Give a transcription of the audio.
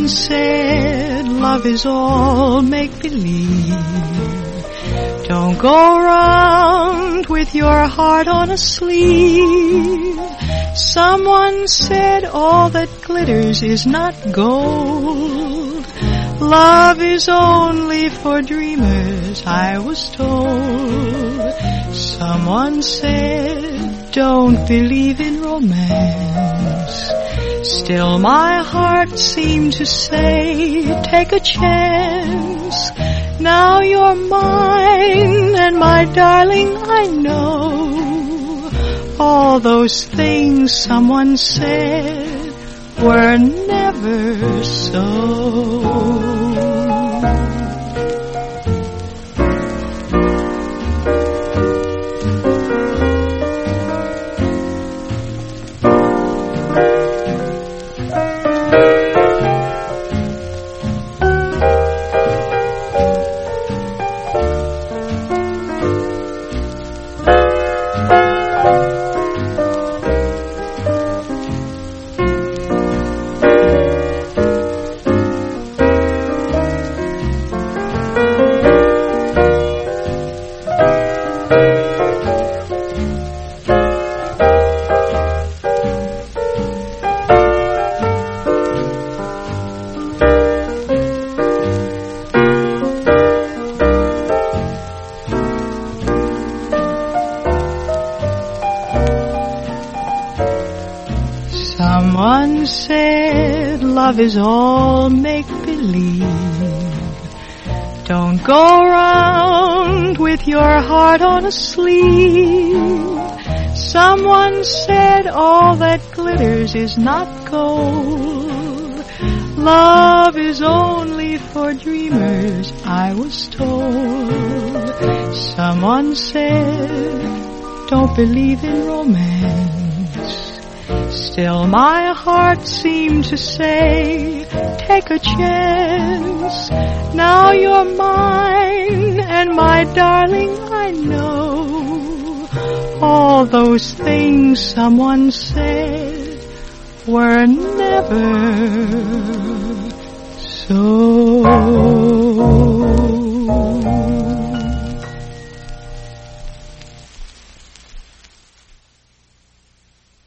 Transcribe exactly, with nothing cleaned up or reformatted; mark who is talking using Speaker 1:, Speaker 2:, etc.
Speaker 1: Someone said love is all make-believe. Don't go around with your heart on a sleeve. Someone said all that glitters is not gold. Love is only for dreamers, I was told. Someone said don't believe in romance. Still my heart seemed to say, take a chance. Now you're mine, and my darling, I know all those things someone said were never so. Someone said love is all make-believe. Don't go around with your heart on a sleeve. Someone said all that glitters is not gold. Love is only for dreamers, I was told. Someone said don't believe in romance. Still my heart seemed to say, take a chance. Now you're mine, and my darling, I know all those things someone said were never so.